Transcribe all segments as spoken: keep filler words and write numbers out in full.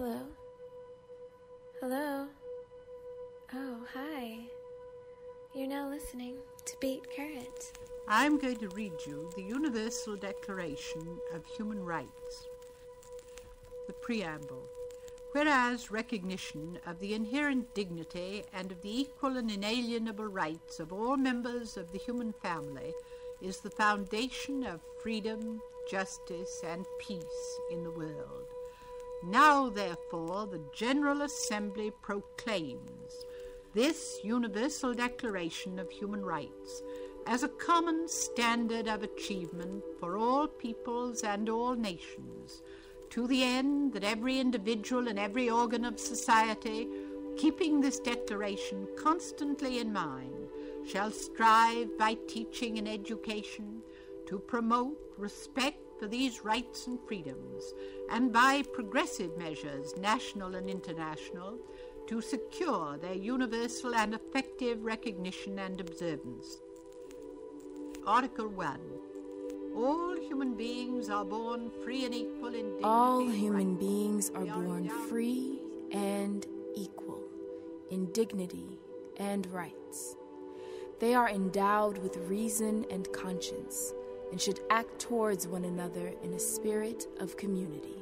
Hello? Hello? Oh, hi. You're now listening to Beat Current. I'm going to read you the Universal Declaration of Human Rights. The Preamble. Whereas recognition of the inherent dignity and of the equal and inalienable rights of all members of the human family is the foundation of freedom, justice, and peace in the world. Now, therefore, the General Assembly proclaims this Universal Declaration of Human Rights as a common standard of achievement for all peoples and all nations, to the end that every individual and every organ of society, keeping this declaration constantly in mind, shall strive by teaching and education to promote respect for these rights and freedoms, and by progressive measures, national and international, to secure their universal and effective recognition and observance. Article one. All human beings are born free and equal in dignity. All human beings are born free and equal in dignity and rights. They are endowed with reason and conscience and should act towards one another in a spirit of community.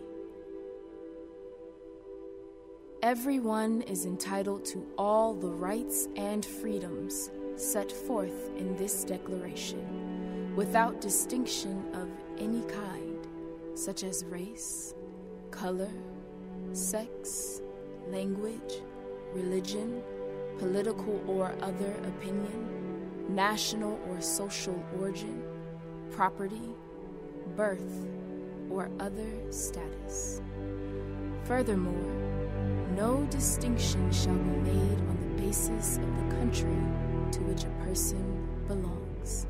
Everyone is entitled to all the rights and freedoms set forth in this declaration, without distinction of any kind, such as race, color, sex, language, religion, political or other opinion, national or social origin, property, birth, or other status. Furthermore, no distinction shall be made on the basis of the country to which a person belongs.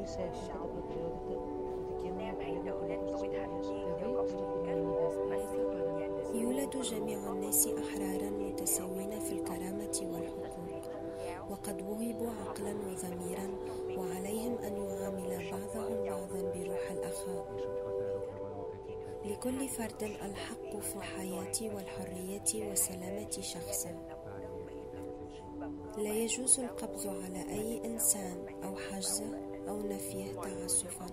يولد جميع الناس أحرارا متساوين في الكرامة والحقوق، وقد وهبوا عقلا وضميرا، وعليهم أن يعامل بعضهم بعضا بروح الأخاء. لكل فرد الحق في الحياة والحرية وسلامة شخصه. لا يجوز القبض على أي إنسان أو حجزه أو نفيه تعسفا.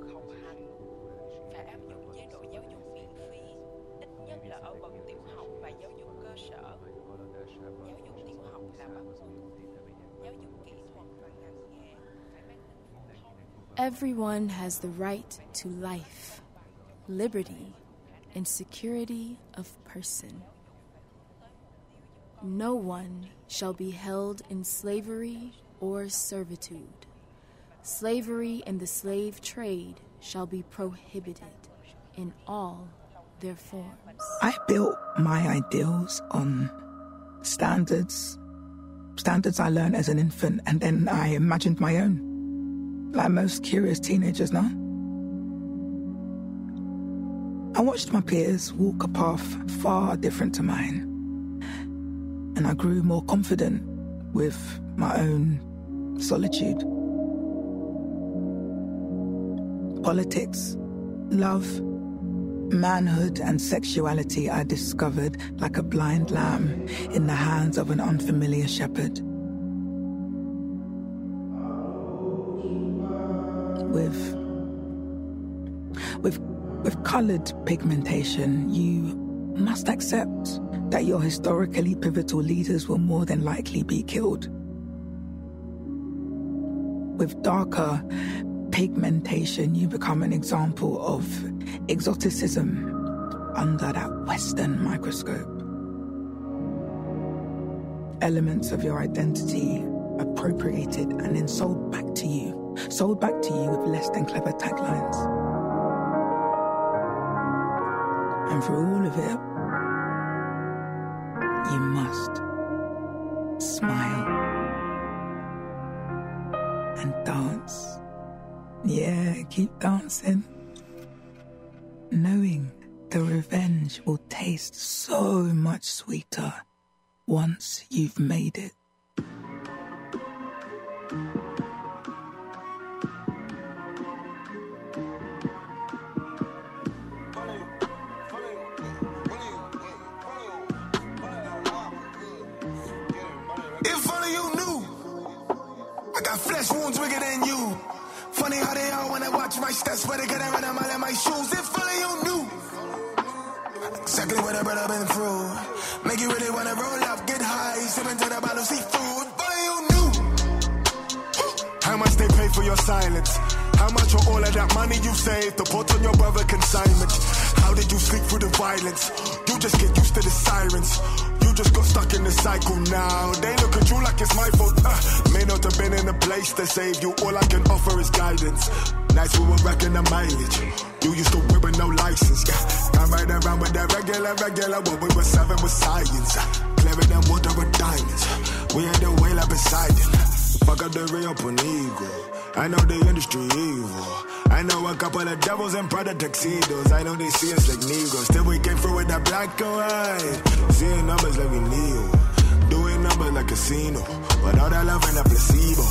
Everyone has the right to life, liberty, and security of person. No one shall be held in slavery or servitude. Slavery and the slave trade shall be prohibited in all their forms. I built my ideals on standards, standards I learned as an infant, and then I imagined my own, like most curious teenagers now. I watched my peers walk a path far different to mine, and I grew more confident with my own solitude. Politics, love, manhood, and sexuality I discovered like a blind lamb in the hands of an unfamiliar shepherd. With, with, with colored pigmentation, you must accept that your historically pivotal leaders will more than likely be killed. With darker pigmentation, you become an example of exoticism under that Western microscope. Elements of your identity appropriated and then sold back to you, sold back to you with less than clever taglines. And for all of it, you must smile and dance. Yeah, keep dancing, knowing the revenge will taste so much sweeter once you've made it. If only you knew, I got flesh wounds bigger than you. Funny how they all wanna watch my steps, but they couldn't run a mile in my shoes. If only you knew exactly what a brother been through. Make you really wanna roll up, get high, sip into the bottle, seafood. If only you knew how much they pay for your silence, how much of all of that money you saved to put on your brother consignment. How did you sleep through the violence? You just get used to the sirens. You just got stuck in the cycle now. They look at you like it's my fault. Uh, may not have been in a place to save you. All I can offer is guidance. Nights we were wrecking the mileage. You used to whip with no license. Yeah. I'm riding around with that regular, regular. What we were serving with science. Uh, clearing them water with diamonds. We had the whale up beside it. Fuck up the re-up on ego. I know the industry evil. I know a couple of devils in Prada tuxedos. I know they see us like Negroes. Still we came through with that black and white. Seeing numbers like we Neo. Doing numbers like casino. But all that love ain't a placebo.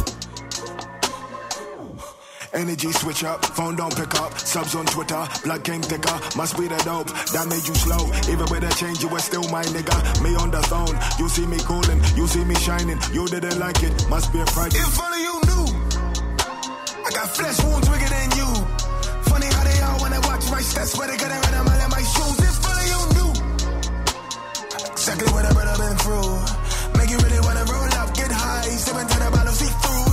Energy switch up, phone don't pick up. Subs on Twitter, blood came thicker. Must be the dope, that made you slow. Even with a change, you were still my nigga. Me on the phone, you see me cooling, you see me shining. You didn't like it, must be a fright. If only you knew, I got flesh wounds bigger than you. Funny how they all wanna watch my steps, but they couldn't run a mile in my shoes. If only you knew exactly what I've been through. Make you really wanna roll up, get high, sip into the bottle, see food.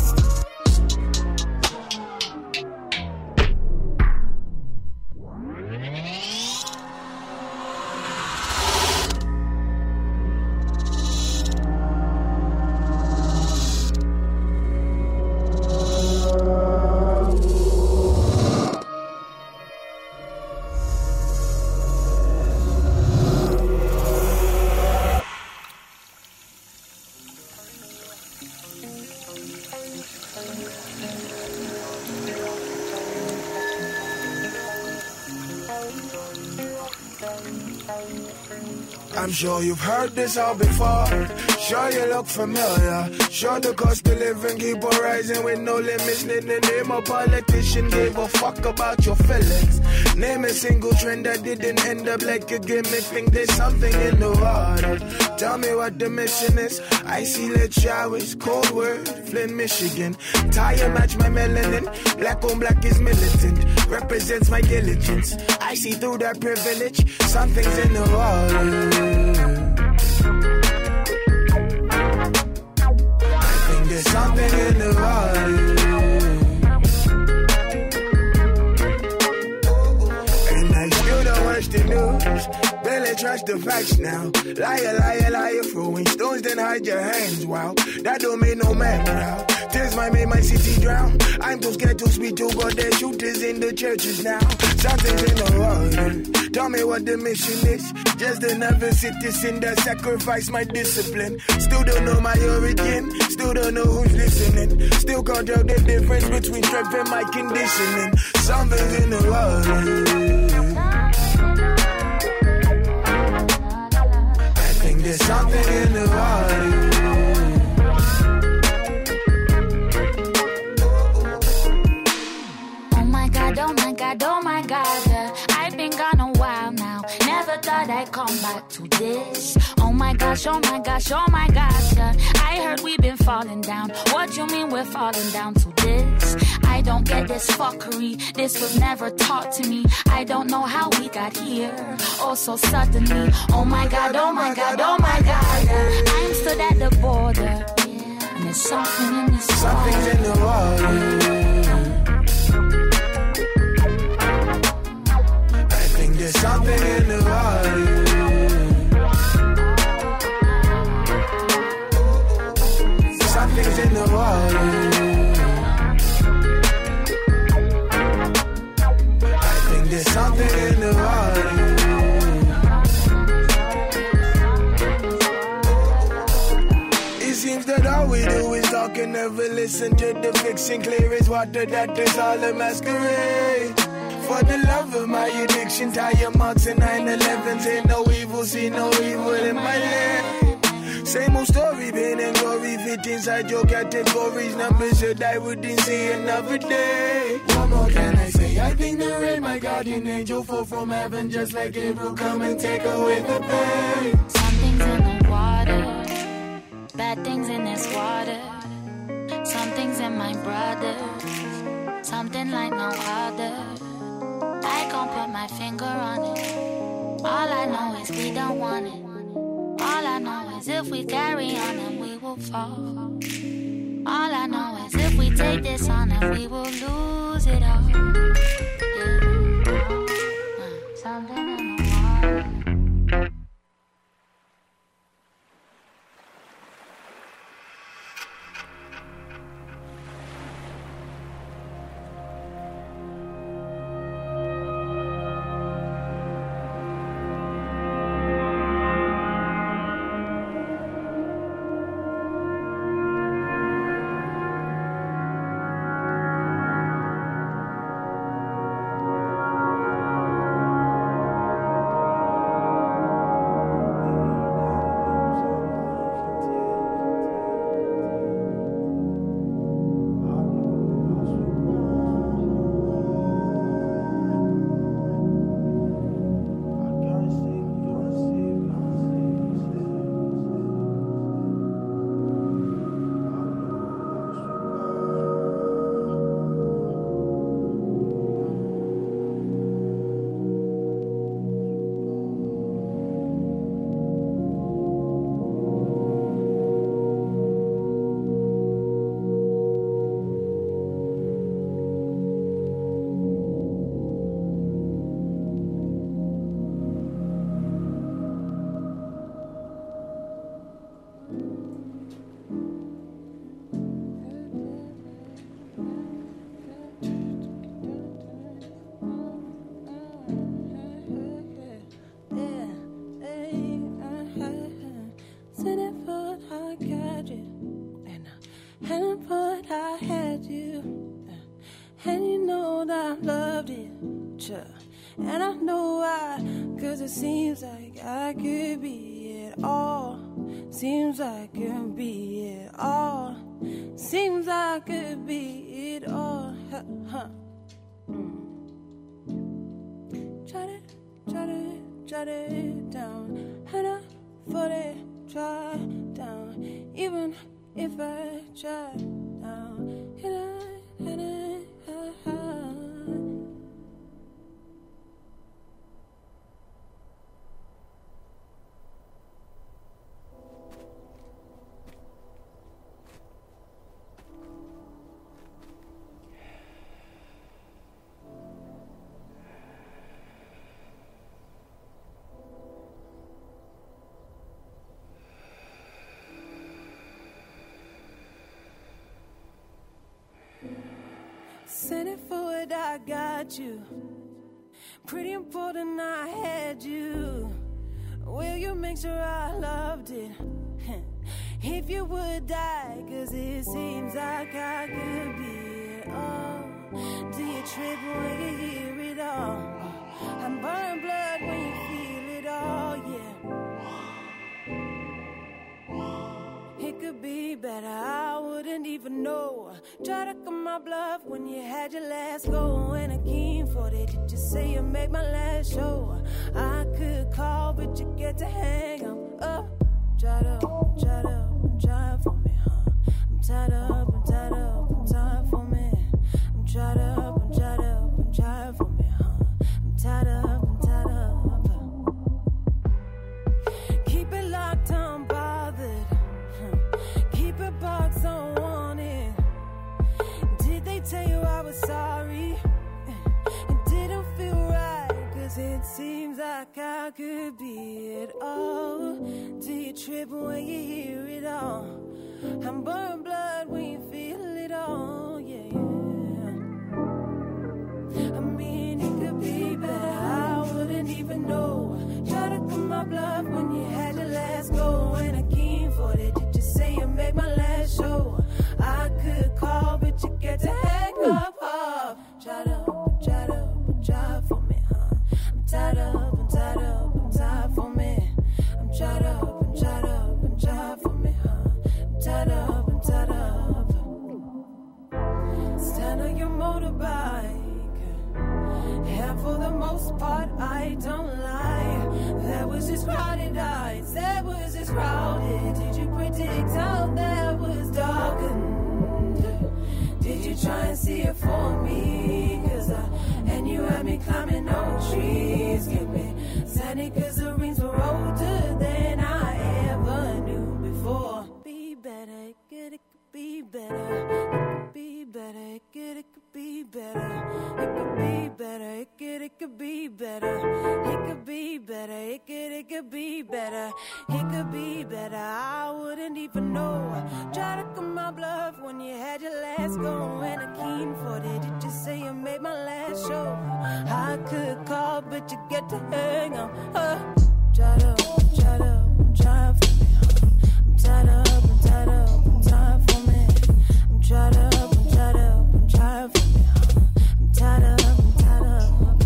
I'm sure you've heard this all before. Sure you look familiar. Sure the cost of living keep on rising with no limits. Name the name a politician gave a fuck about your feelings. Name a single trend that didn't end up like a gimmick. Think there's something in the water. Tell me what the mission is. Icy lit showers, cold word, Flint, Michigan. Tire match my melanin. Black on black is militant. Represents my diligence. I see through that privilege. Something's in the water. I think there's something in the water. And I still don't watch the news. Barely trust the facts now. Liar, liar, liar, throwing stones, then hide your hands. Wow, that don't make no man proud. Tears might make my city drown. I'm too scared to speak to God. There's shooters in the churches now. Something's in the water. Tell me what the mission is. Just another citizen that sacrificed my discipline. Still don't know my origin. Still don't know who's listening. Still can't tell the difference between strength and my conditioning. Something's in the water. There's something in the water. Oh my God, oh my God, oh my God, yeah. I've been gone a while now. Never thought I'd come back to this. Oh my gosh, oh my gosh, oh my gosh, yeah. I heard we've been falling down. What you mean we're falling down to this? I don't get this fuckery. This was never taught to me. I don't know how we got here. Oh, so suddenly. Oh my God, oh my God, oh my God. Yeah. I'm stood at the border. Yeah. And there's something in this water. Something's in the water. I think there's something in the water. Something's in the water. There's something in the water. It seems that all we do is talk and never listen to the fiction. Clear as water that is all a masquerade. For the love of my addiction, tire marks and nine eleven. Say no evil, see no evil in my life. Same old story, pain and glory, fit inside your categories. Numbers should I wouldn't see another day. What more can I say? I think the rain, my guardian angel, fall from heaven just like Gabriel, come and take away the pain. Something's in the water, bad things in this water. Something's in my brother, something like no other. I can't put my finger on it. All I know is we don't want it. All I know is if we carry on and we will fall. All I know is if we take this on and we will lose it all. Yeah. Uh, something in the water. And I know why, cause it seems like I could be it all. Seems I could be it all. Seems I could be it all. Huh, huh. Mm. Jot it, jot it, jot it down. Hannah, for it, try down. Even if I try down, Hannah, Hannah, ha, ha. Send it forward, I got you. Pretty important, I had you. Will you make sure I loved it? If you would die, cause it seems like I could be it all. Do you trip when you hear it all? I'm burning blood when you feel it all, yeah. It could be better, I wouldn't even know. Try to come my bluff when you had your last go. And I came for it, did you say you make my last show? I could call, but you get to hang up, up. Try to, try to, try for me, huh? I'm tied up, I'm tied up, I'm tied for me. I'm tied up, I'm tied up, I'm tied for me, huh? I'm tied up, I'm tied up. Keep it locked, I'm bothered. Keep it boxed, don't want it. Did they tell you I was sorry? It didn't feel right, cause it seems like I could be it all. Do you trip when you hear it all? I'm burning blood when you feel it all, yeah, yeah. I mean, it could be better, I wouldn't even know. Try to come my bluff when you had your last go. And I came for it, did you say you make my last show? I could call, but you get to hang up, up. Try to, try to, try for me, huh? I'm tied up, I'm tied up, I'm tied for me. I'm tied up, I'm tied up, I'm tied for me, huh? I'm tied up, I'm tied up. Stand on your motorbike. And for the most part, I don't lie. That was just crowded eyes, that was just crowded. Did you predict how that was darkened? Did you try and see it for me? Cause I, and you had me climbing old trees. Get me sandy cause the rings were older than I ever knew before. Be better, it could, it could be better. It could be better, it could, it could be better. It could be better, it could, it could be better. It could be better, it could, it could be better. It could be better, I wouldn't even know. Try to come my bluff when you had your last go. And I keen for it, did you say you made my last show? I could call, but you get to hang on. Uh, try to, try to, try for me. I'm tied up, I'm tied up, I'm tied for me. I'm tied up, I'm tied up, I'm tied for me. I'm tied up, I'm tied up.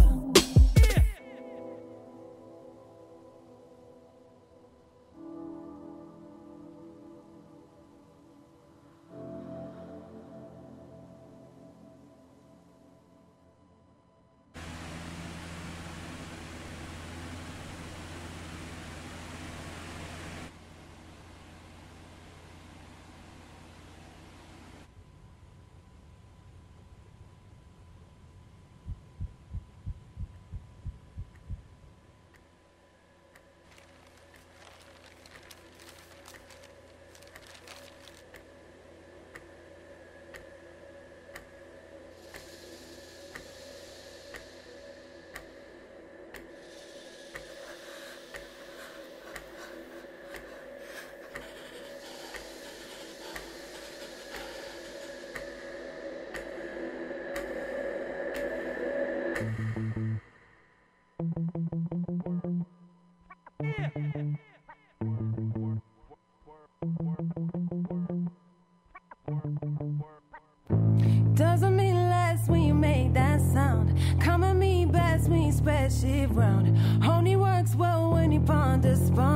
Doesn't mean less when you make that sound. Come at me best when you spread shit round. Only works well when you ponder spontaneity.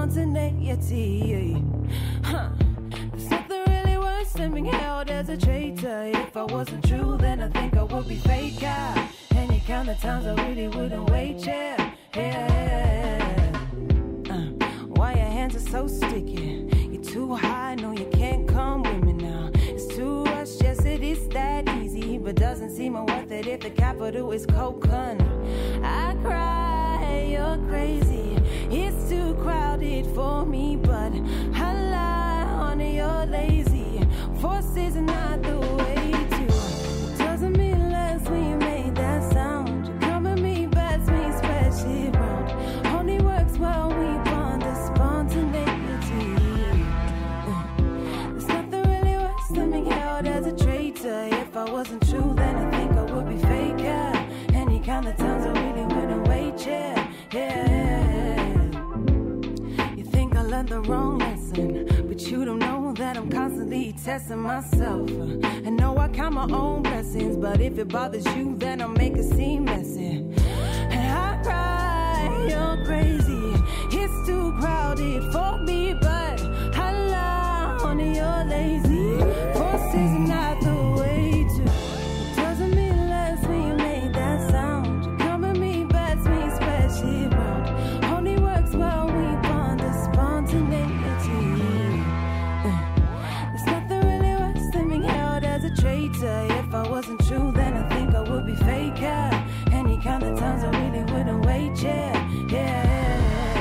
spontaneity. Huh. There's nothing really worse than being held as a traitor. If I wasn't true, then I think I would be faker. Any count of times I really wouldn't wait, yeah, yeah. Uh, why your hands are so sticky? You're too high, no you can't come with me now. It's too rushed, yes it is that easy, but doesn't seem worth it if the capital is coconut. I cry, you're crazy. It's too crowded for me, but I lie, honey, you're lazy. Force is not the way to. It doesn't mean less when you made that sound. You come at me, best me, spread shit round. Only works well we bond the spontaneity. There's nothing really worse than being held as a traitor. If I wasn't true, then I think I would be faker. Any kind of times I really wouldn't wait, yeah, yeah. You think I learned the wrong lesson, but you don't know that I'm constantly testing myself. I know I count my own blessings, but if it bothers you, then I'll make it seem messy. And I cry, you're crazy. It's too crowded for me, but I lie, honey, you're lazy. Force is not the way to. It doesn't mean less when you made that sound. You come at me, best me, spread shit round. Only works well we bond the spontaneity. There's nothing really worse than being held as a traitor. If I wasn't true, then I think I would be faker. Any kind of times I really wouldn't wait, yeah, yeah.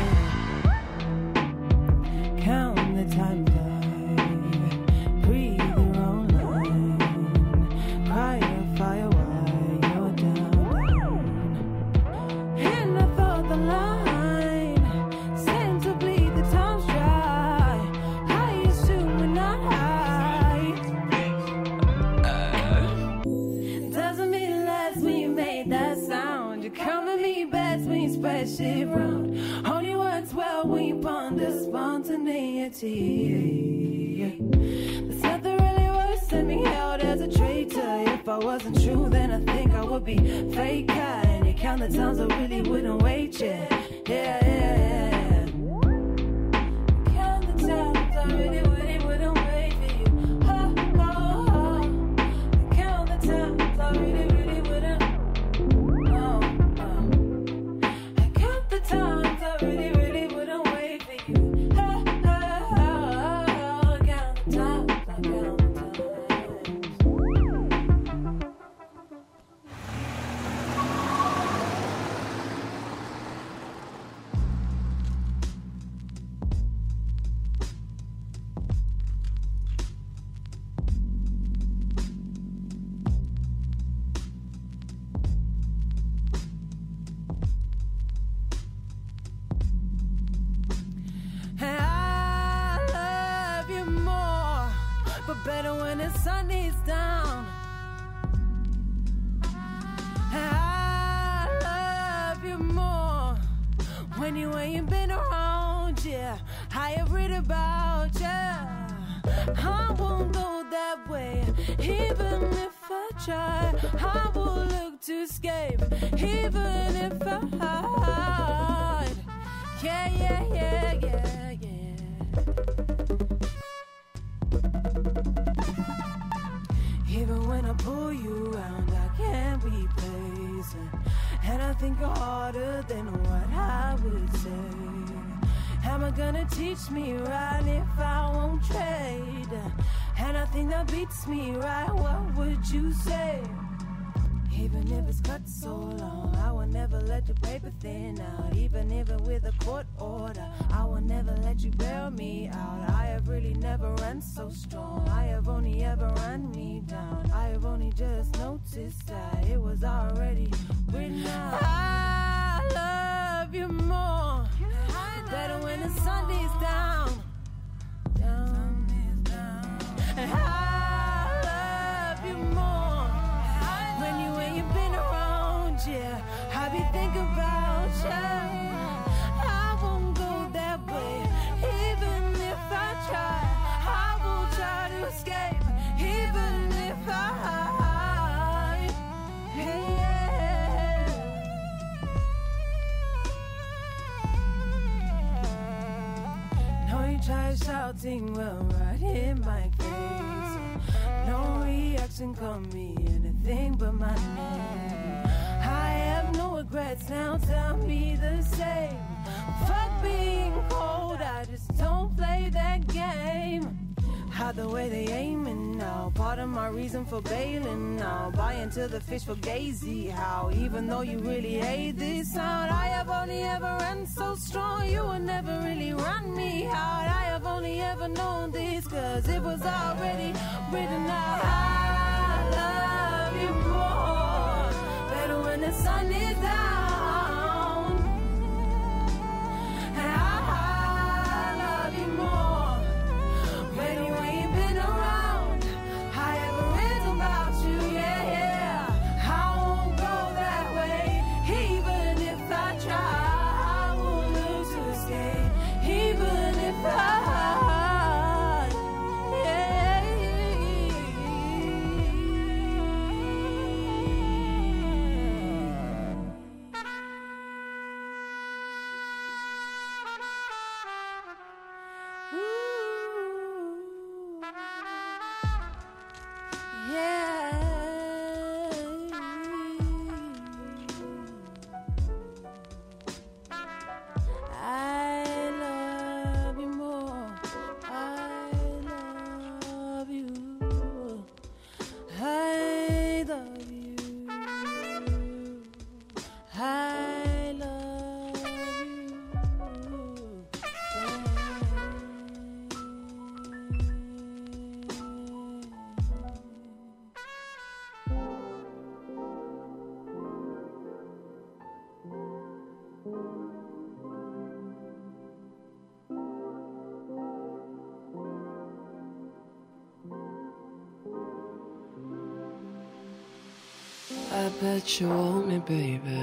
Count the time by, breathe your own line. Cry your fire while you're down. And I thought the line seemed to bleed the times dry. I assume we're not high. Doesn't mean less when you made that sound. You come at me best when you spread shit round. Only works well when you ponder spontaneity. There's nothing really worse than being held as a traitor. If I wasn't true, then I think I would be faker. And you count the times I really wouldn't wait, yeah, yeah, yeah. Count the times I really, really wouldn't wait for you. Oh, oh, oh. Count the times I really, really wouldn't. Oh, oh. I count the times I really, really wouldn't wait for you. Oh, oh, oh. Count the times, I count the times. And I love you more, but better when the sun is down. And I love you more when you ain't been around, yeah. I have read about ya. I won't go that way, even if I try. I will look to escape, even if I hide. Yeah, yeah, yeah, yeah, yeah. Even when I pull you around, I can't replace it. And I think you're harder than what I would say. Am I gonna teach me right if I won't trade? And I think that beats me right, what would you say? Even if it's cut so long, I will never let your paper thin out. Even if it's with a court order, I will never let you bail me out. I have really never run so strong. I have only ever run me down. I have only just noticed that it was already written out. I love you more, better when the sun is down. Down, down. And I love you more when you ain't been around, yeah. I be thinking about you. I won't go that way, even if I try. I will try to escape, even if I hide. Yeah. melting well right in my face. No reaction can be anything but my name. I have no regrets now, tell me the same. Fuck being cold, I just don't play that game. How the way they aiming now, part of my reason for bailing now. Buy into the fish for gazy, how even though you really hate this sound, I have only ever run so strong, you would never really run me out. I have only ever known this, cause it was already written out. I love you more, better when the sun is down. And I love you more when you ain't been around. I ever read about you, yeah, yeah. I won't go that way, even if I try. I won't lose to escape, even if I. I bet you want me, baby.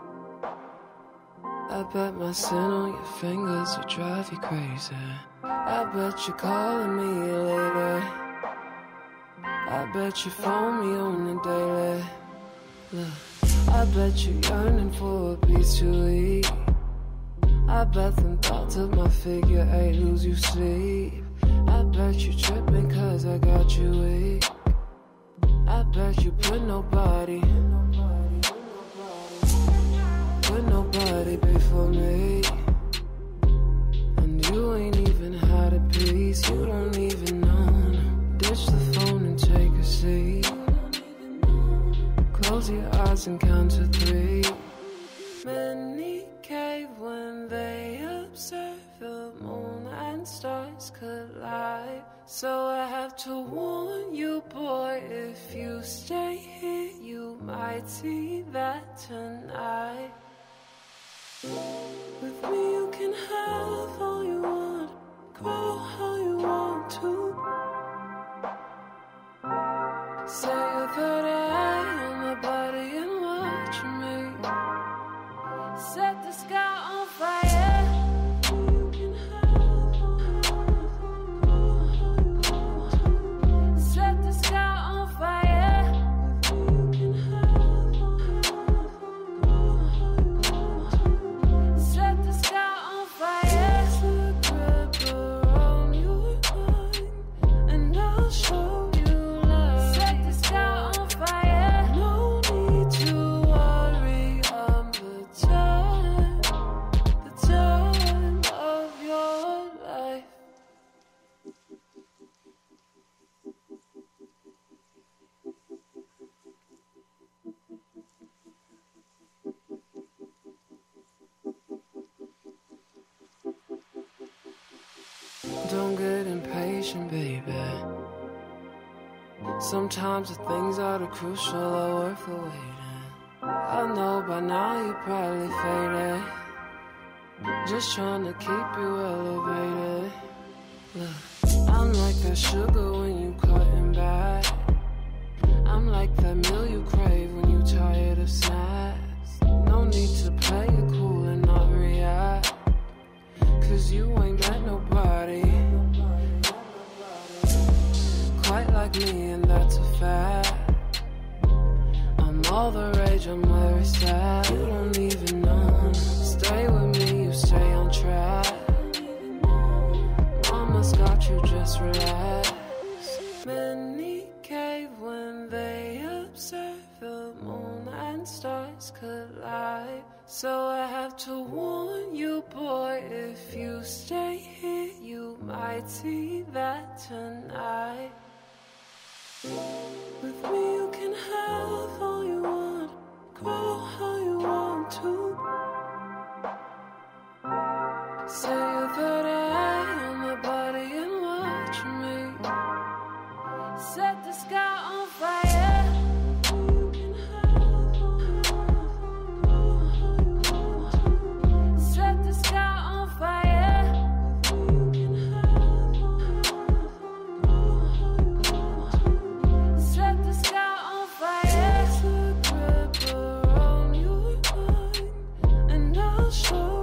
I bet my sin on your fingers will drive you crazy. I bet you're calling me later. I bet you phone me on the daily. Look, I bet you're yearning for a piece to eat. I bet them thoughts of my figure eight lose you sleep. I bet you tripping cause I got you weak. I bet you put nobody, put nobody before me. And you ain't even had a piece, you don't even know. Ditch the phone and take a seat. Close your eyes and count to three. Many cave when they observe the moon and stars collide. So I have to warn you, boy, if you stay here, you might see that tonight. With me you can have all you want, grow how you want to. Say your third eye on my body and watch me set the sky on fire. Don't get impatient, baby. Sometimes the things that are crucial are worth the waiting. I know by now you probably faded, just trying to keep you elevated. Look, I'm like that sugar when you cutting back. I'm like that meal you crave when you tired of snacks. No need to play it cool and not react, cause you ain't met nobody quite like me, and that's a fact. I'm all the rage, I'm where it's at. You don't even know. Stay with me, you stay on track. Mama's got you let's relax. Many cave when they observe the moon and stars collide. So I have to warn you, boy, if you stay here, you might see that tonight. With me you can have all you want, grow how you want to. Say your third eye on my body and watch me set the sky on fire. You can have all you want, grow how you want to. Set the sky on fire. You can have all you want, grow how you want to. Set the sky on fire. Put a grip around your mind, and I'll show.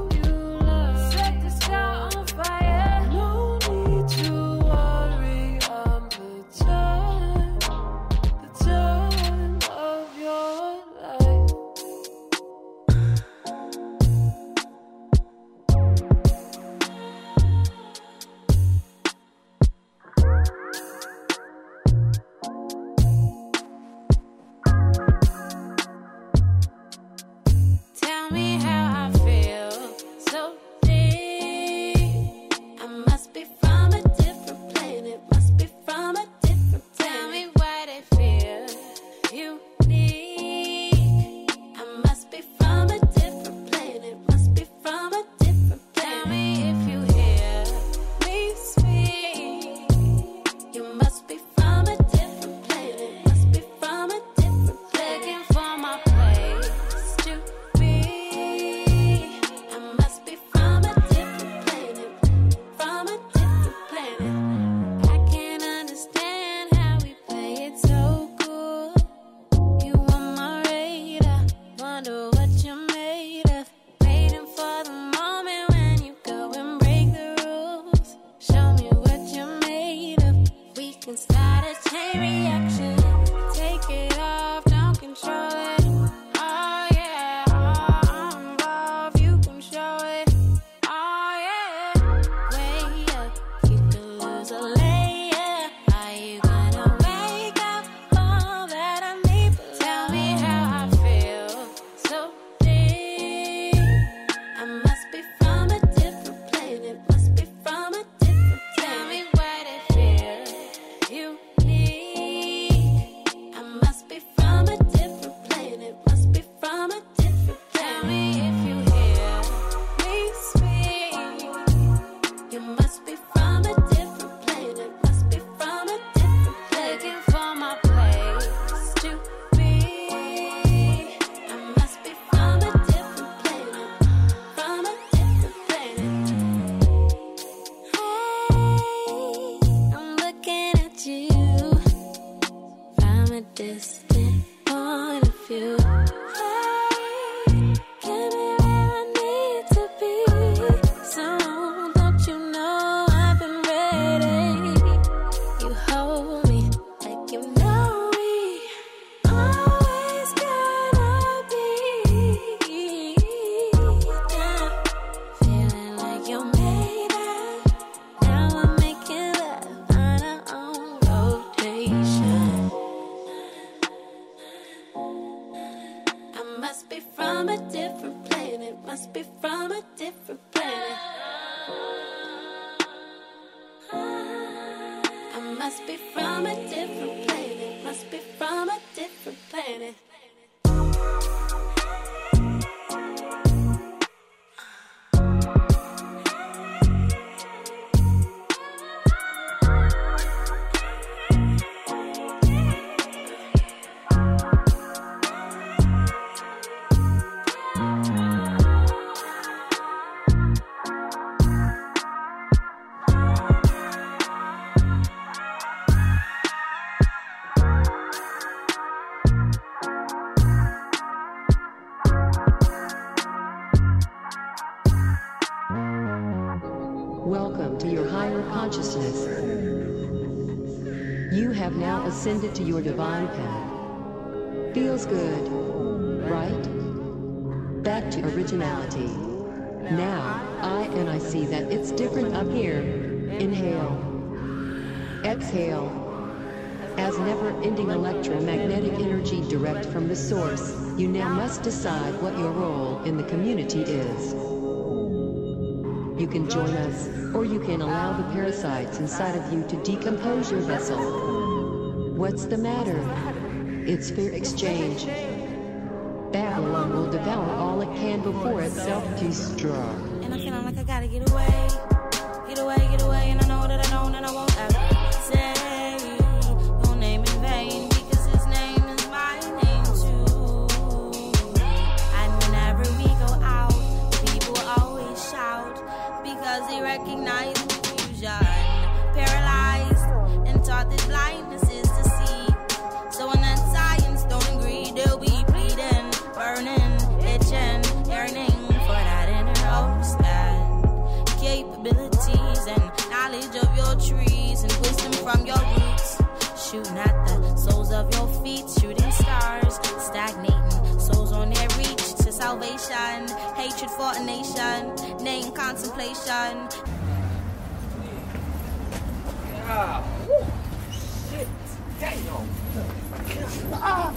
Consciousness. You have now ascended to your divine path. Feels good, right? Back to originality. Now, I and I see that it's different up here. Inhale. Exhale. As never-ending electromagnetic energy direct from the source, you now must decide what your role in the community is. You can join us, or you can allow the parasites inside of you to decompose your vessel. What's the matter? It's fair exchange. Babylon will devour all it can before it self-destruct. And I'm feeling like I gotta get away, get away, get away, and I know that I know that I won't ever say your name in vain, because his name is my name too. And whenever we go out, people always shout, because they recognize confusion, paralyzed and taught that blindness is to see. So when that science don't agree, they'll be bleeding, burning, itching, yearning for that inner host and capabilities and knowledge of your trees and wisdom from your roots. Shooting at the soles of your feet, shooting stars, stagnating souls on their reach to salvation. Hatred for a nation, name contemplation. Ah, woo, shit, damn. Ah.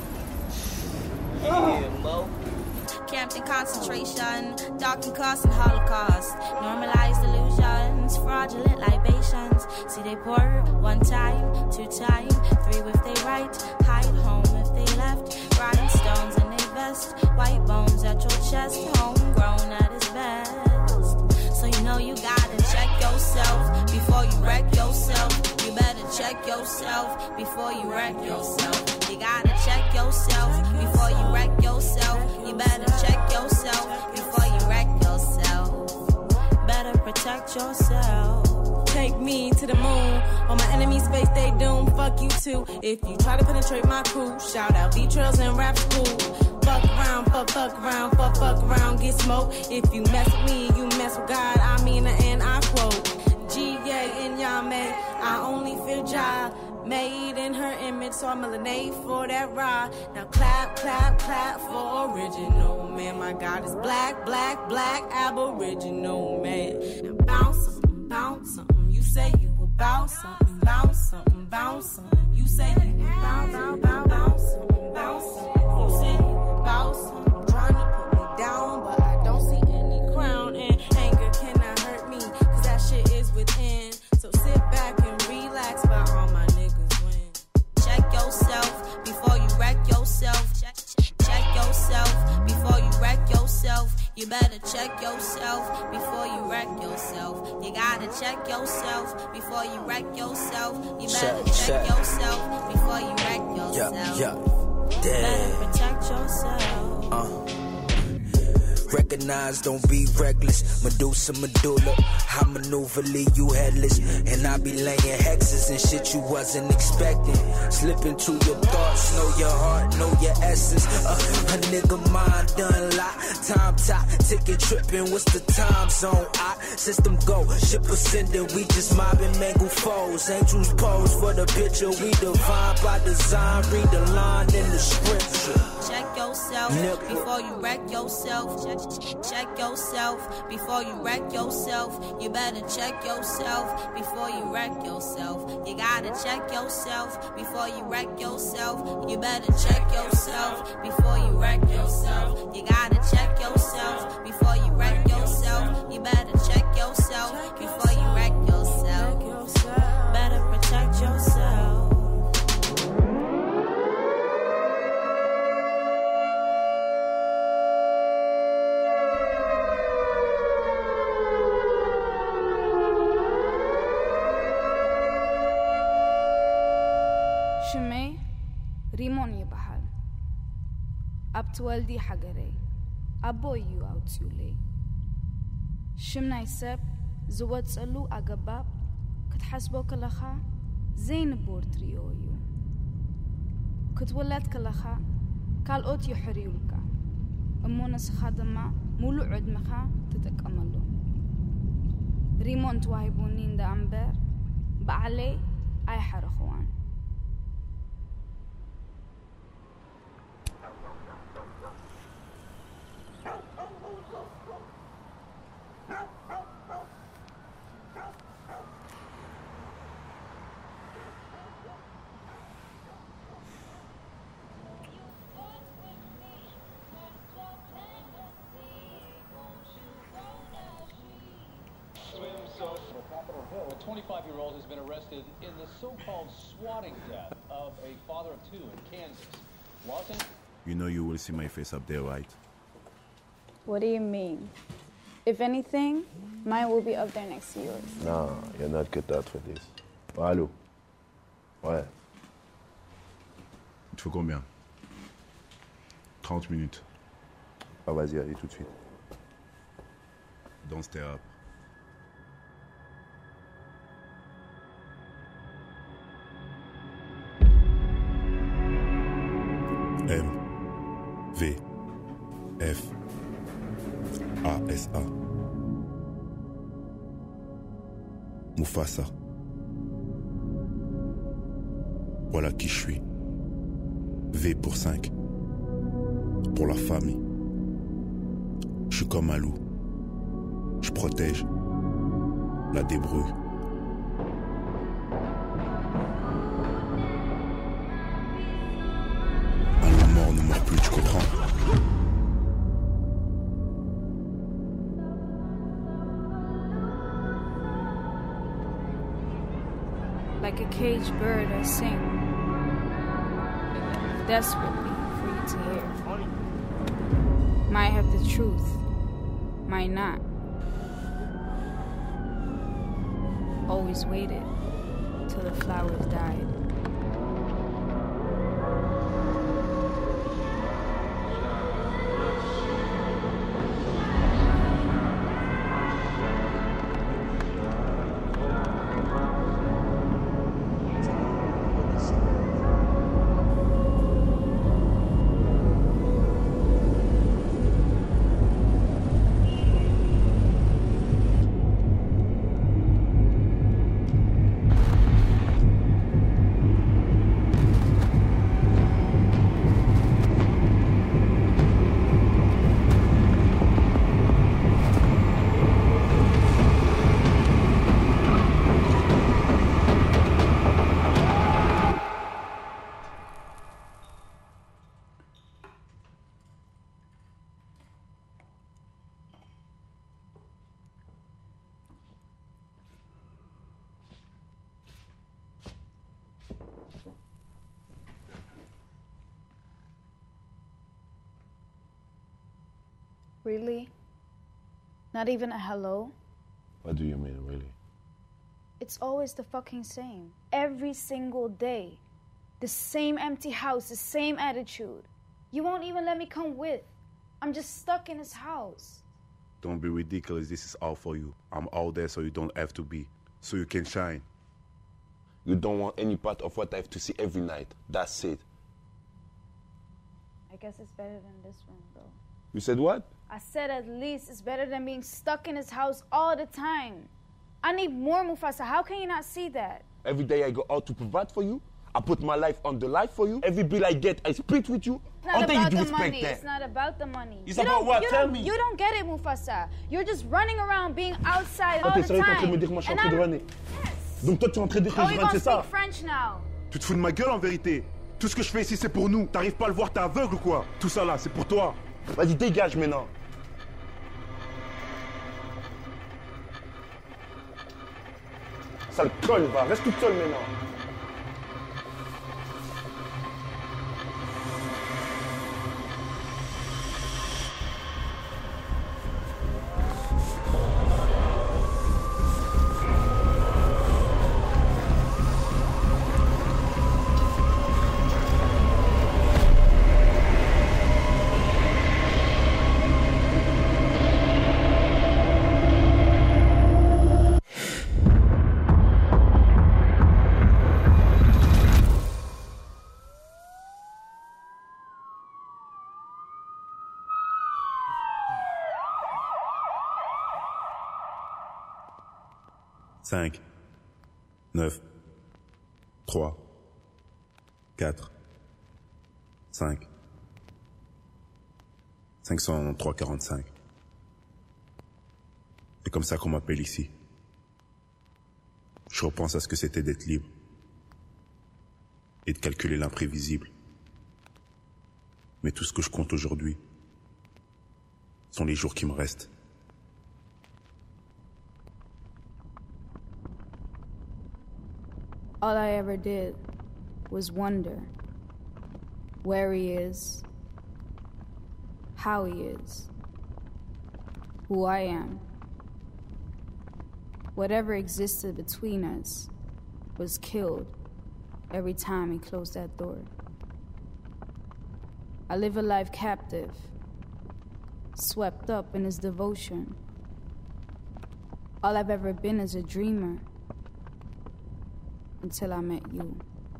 Yeah, Mo. Camped in concentration, dark and cost and holocaust. Normalized illusions, fraudulent libations. See they pour one time, two time, three if they right, hide home if they left. Rhinestones in their vest, white bones at your chest, homegrown at its best. So you know you gotta check yourself before you wreck yourself. You better check yourself before you wreck yourself. You gotta check yourself before you wreck yourself. You better check yourself before you wreck yourself. Better protect yourself. Take me to the moon. On my enemy's face, they doom. Fuck you too. If you try to penetrate my crew, shout out V-Trails and rap school. Fuck around, fuck, fuck around, fuck, fuck around, get smoked. If you mess with me, you mess with God. I mean, and I quote, G A and Yame, I only fear Jah. Made in her image, so I'm melanate for that ride. Now clap, clap, clap for original man. My God is black, black, black, aboriginal man. Now bounce something, bounce something. You say you will bounce something, bounce something, bounce something. You say you will bounce, bounce, bounce, bounce something, bounce something. You say you will bounce something. Trying to put me down, but I don't see any crown. And anger cannot hurt me, cause that shit is within. So sit back and relax, but all my niggas win. Check yourself before you wreck yourself. Check, check yourself before you wreck yourself. You better check yourself before you wreck yourself. You gotta check yourself before you wreck yourself. You better check, check yourself before you wreck yourself. Yeah, yeah. Damn. Better protect yourself. Uh. Recognize, don't be reckless. Medusa, medulla, I maneuver, leave you headless. And I be laying hexes and shit you wasn't expecting. Slipping through your thoughts, know your heart, know your essence. Uh, a nigga mind done lot. Time top, ticket tripping, what's the time zone? I system go, ship ascending, we just mobbing mangle foes. Angels pose for the picture, we divine by design. Read the line in the scripture. Check yourself Nip. before you wreck yourself. Check, check yourself before you wreck yourself. You better check yourself before you wreck yourself. You gotta check yourself before you wreck yourself. You better check yourself before you wreck yourself. You gotta check yourself before you wreck yourself. You better check yourself before you wreck yourself. Better protect yourself. شمي ريمون يبحال أبتولدي حجري أبويو أوتيولي شمنا يسب زود سألو أجباب كتحسبو كلخا زين بورتريويو كتولد كلخا كال أوت يحريولك أمونس خادمة مولو عد مخا تتكملو ريمون تواهبونين دا أمبر بعلي أي حرخوان a twenty-five-year-old has been arrested in the so-called swatting death of a father of two in Kansas. Los Angeles. You know you will see my face up there, right? What do you mean? If anything, mine will be up there next to yours. No, you're not cut out for this. Oh, allô? Ouais. Il te faut combien? trente minutes. Ah, vas-y, allez tout de suite. Don't stay up. M. V. F. A. S. A. Mufasa. Voilà qui je suis. V pour cinq. Pour la famille. Je suis comme un loup. Je protège. La débrouille. Un loup mort ne meurt plus, tu comprends? Like a caged bird, I sing desperately for you to hear. Might have the truth, might not. Always waited till the flowers died. Really? Not even a hello? What do you mean, really? It's always the fucking same. Every single day. The same empty house, the same attitude. You won't even let me come with. I'm just stuck in this house. Don't be ridiculous. This is all for you. I'm all there so you don't have to be. So you can shine. You don't want any part of what I have to see every night. That's it. I guess it's better than this room, though. You said what? I said at least it's better than being stuck in his house all the time. I need more, Mufasa. How can you not see that? Every day I go out to provide for you. I put my life on the line for you. Every bill I get, I split with you. It's not All about you do the is money. that. It's not about the money. It's you about what? You Tell don't, me. You don't get it, Mufasa. You're just running around being outside all t'es the sérieux, t'es en train de time. me dire que moi je suis en And train de I'm- runner. Donc toi tu es en train de dire que Oh, je you're run, gonna c'est ça? speak French now. Tu te fous de ma gueule en vérité. Tout ce que je fais ici c'est pour nous. T'arrives pas à le voir, t'es aveugle ou quoi? Tout ça là, c'est pour toi. Vas-y, dégage maintenant. Sale conne, va, reste toute seule maintenant. cinq, neuf, trois, quatre, cinq, cinq cent trois quarante-cinq. C'est comme ça qu'on m'appelle ici. Je repense à ce que c'était d'être libre et de calculer l'imprévisible. Mais tout ce que je compte aujourd'hui sont les jours qui me restent. All I ever did was wonder where he is, how he is, who I am. Whatever existed between us was killed every time he closed that door. I live a life captive, swept up in his devotion. All I've ever been is a dreamer until I met you.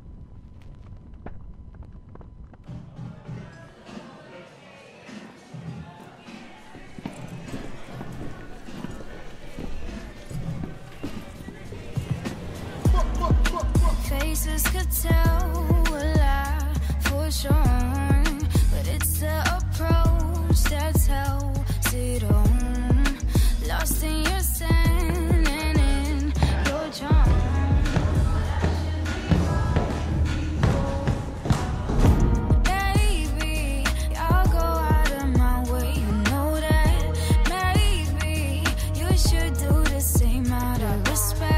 Faces could tell a lie for sure, but it's the approach that tells it all. Lost in your sand and in your charm. Baby, I'll go out of my way, you know that. Maybe you should do the same out of respect.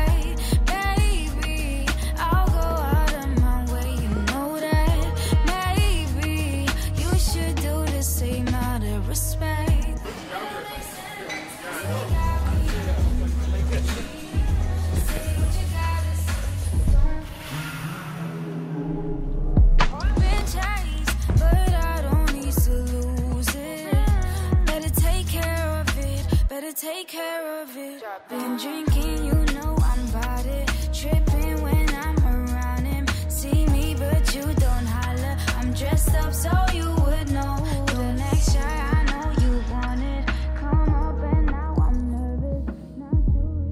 Take care of it. Been drinking, you know I'm about it. Tripping when I'm around him. See me, but you don't holler. I'm dressed up so you would know. Don't act shy, I know you want it. Come up and now I'm nervous. Not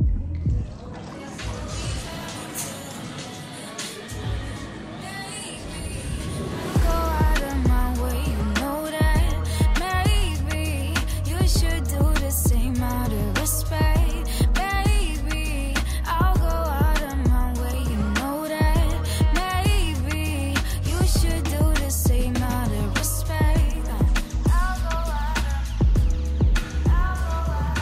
sure. Go out of my way, you know that. Maybe you should do the same out of respect. Baby, I'll go out of my way, you know that. Maybe you should do the same out of respect. I'll go out of, I'll go out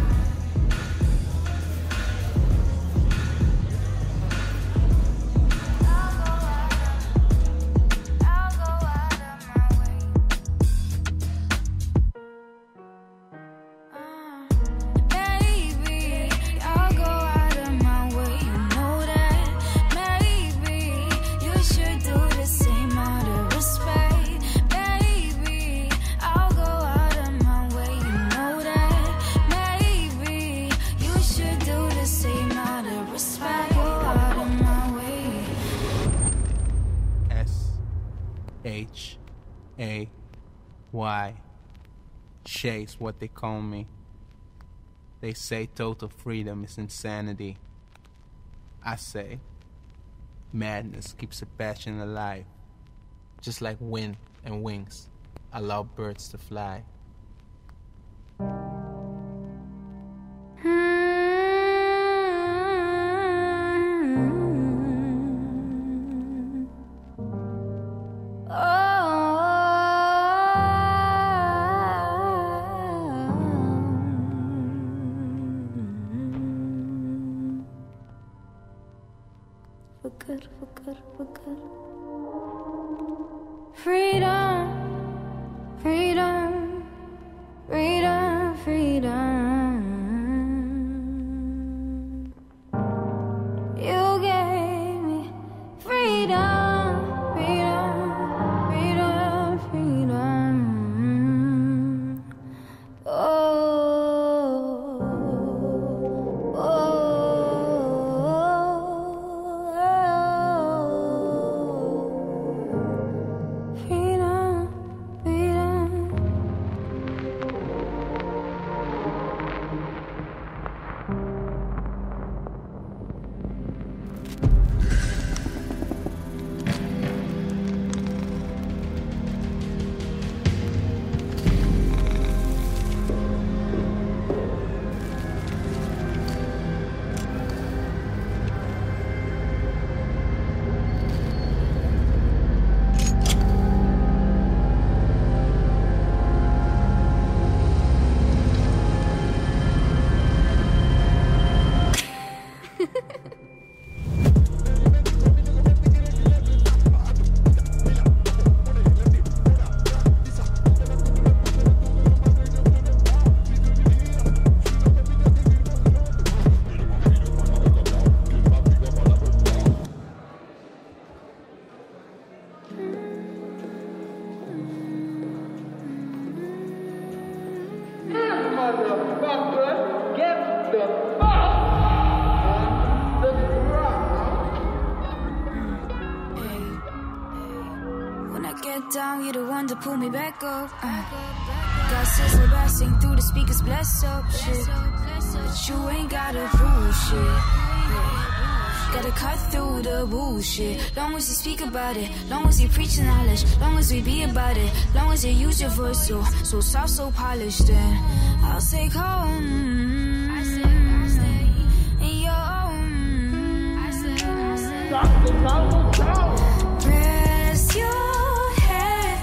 I'll go out of my way. Baby, I'll go out of my way, you know that. Maybe you should do the same out of respect. Baby, I'll go out of my way, you know that. Maybe you should do the same out of respect. Go out of my way. S H A Y. Shay's what they call me. They say total freedom is insanity. I say madness keeps a passion alive. Just like wind and wings allow birds to fly. Fakir, fakir, fakir. Freedom, freedom, freedom, freedom. You gave me freedom, freedom, freedom, freedom. Oh, oh, oh. motherfucker, get the fuck on the ground. When I get down, you're the one to pull me back up. Uh, got sizzle blasting through the speakers, bless up shit. But you ain't gotta prove shit. Yeah. Gotta cut through the bullshit. Long as you speak about it, long as you preach the knowledge, long as we be about it, long as you use your voice so so soft, so polished, then I'll say home. I say, I say, in your own. I say, I say, press your head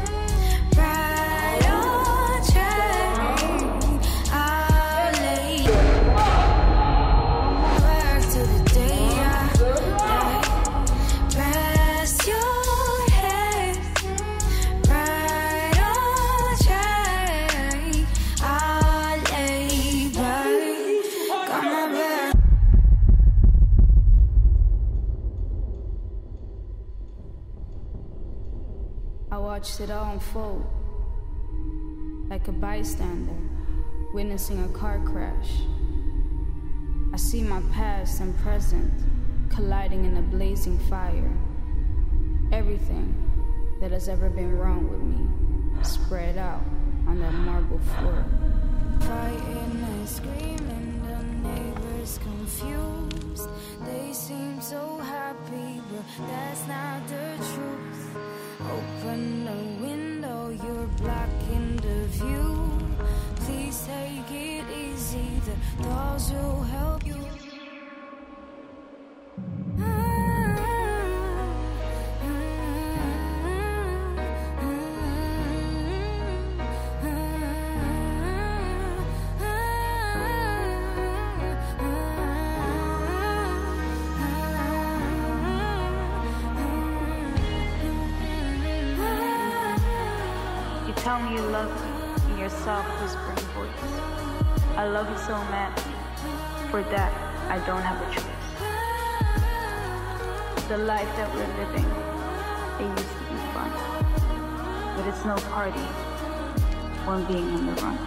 right on track. I'll lay back to the day. Watched it all unfold, like a bystander, witnessing a car crash. I see my past and present colliding in a blazing fire. Everything that has ever been wrong with me spread out on that marble floor. Fighting and screaming, the neighbors confused. They seem so happy, but that's not the truth. Open the window, you're blocking the view. Please take it easy, the doors will help you. Tell me you love me in your soft whispering voice. I love you so madly. For that, I don't have a choice. The life that we're living, it used to be fun. But it's no party when being on the run.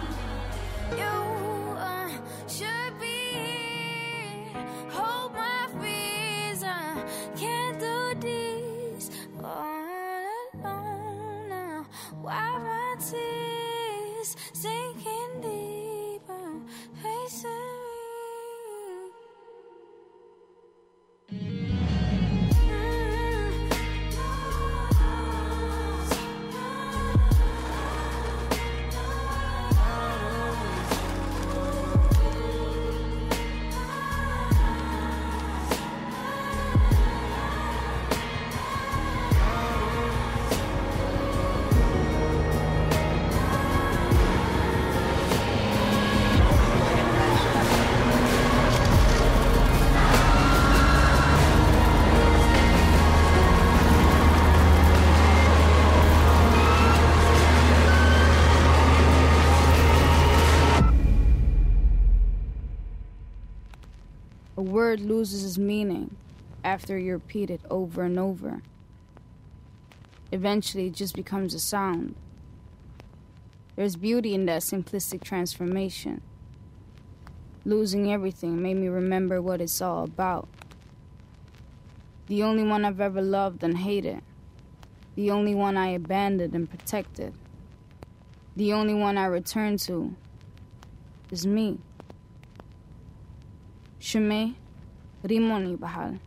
A word loses its meaning after you repeat it over and over. Eventually, it just becomes a sound. There's beauty in that simplistic transformation. Losing everything made me remember what it's all about. The only one I've ever loved and hated. The only one I abandoned and protected. The only one I return to is me. Shemay Rimoni Bahal.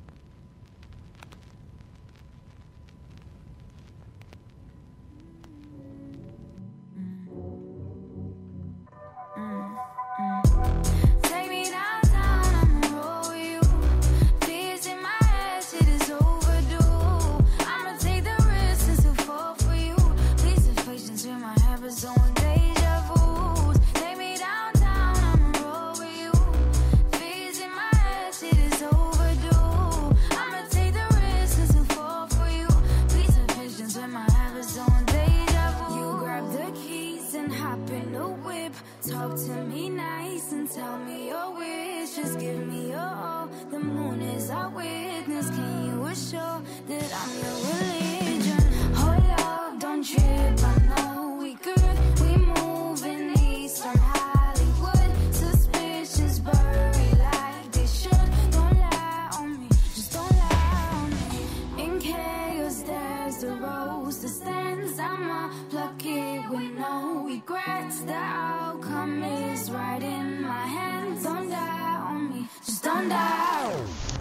Talk to me nice and tell me your wish. Just give me your all. The moon is our witness. Can you assure that I'm your religion? Hold up, don't trip. I know we good. We move in Eastern Hollywood. regrets. The outcome is right in my hands. Don't die on me, just don't die.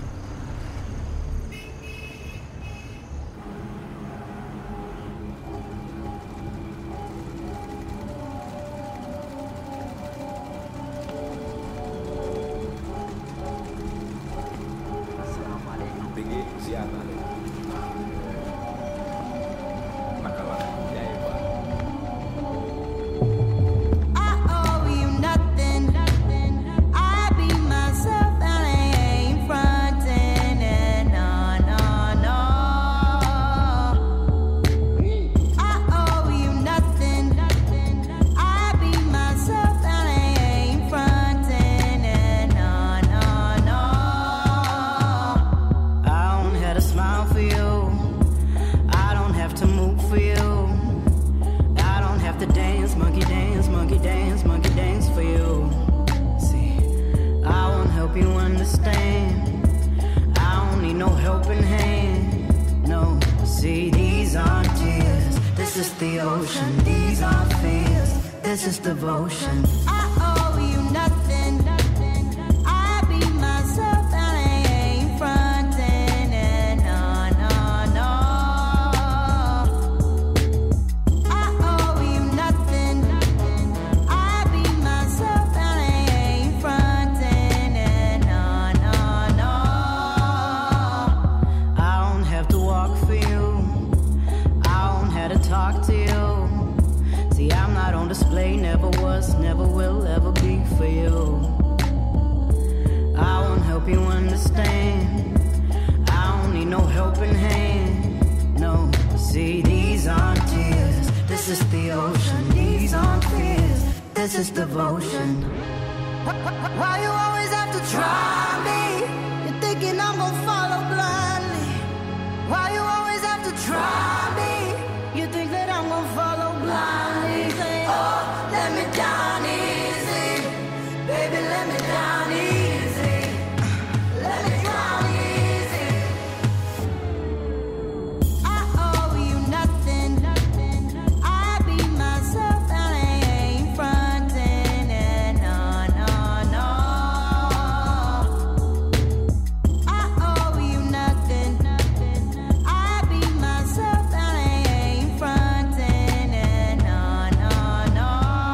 This is devotion. I owe you nothing. I be myself and I ain't frontin'. And no, no, no. I owe you nothing. I be myself and I ain't frontin'. And no, no, no. I don't have to walk for you. I don't have to talk to you. I'm not on display, never was, never will, ever be for you. I won't help you understand. I don't need no helping hand. No, see, these aren't tears. This is the ocean. These aren't fears. This is devotion. Why you always have to try me? You're thinking I'm gonna follow blindly. Why you always have to try me? You think that I'm gonna follow blindly. Let me down easy, baby, let me down easy, let me down easy. I owe you nothing, I be myself and I ain't frontin'. And no, no, no. I owe you nothing, I be myself and I ain't frontin'. And no, no, no.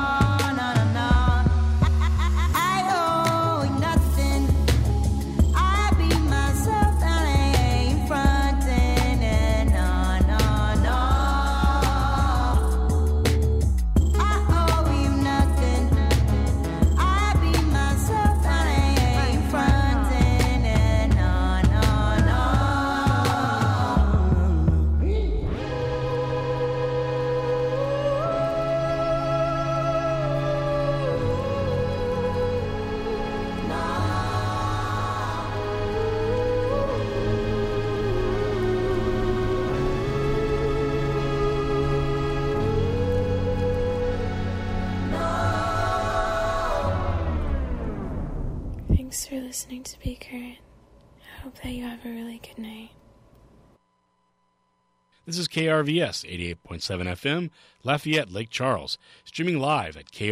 Thanks for listening to Be Current. I hope that you have a really good night. This is K R V S eighty-eight point seven F M, Lafayette, Lake Charles, streaming live at K R V S.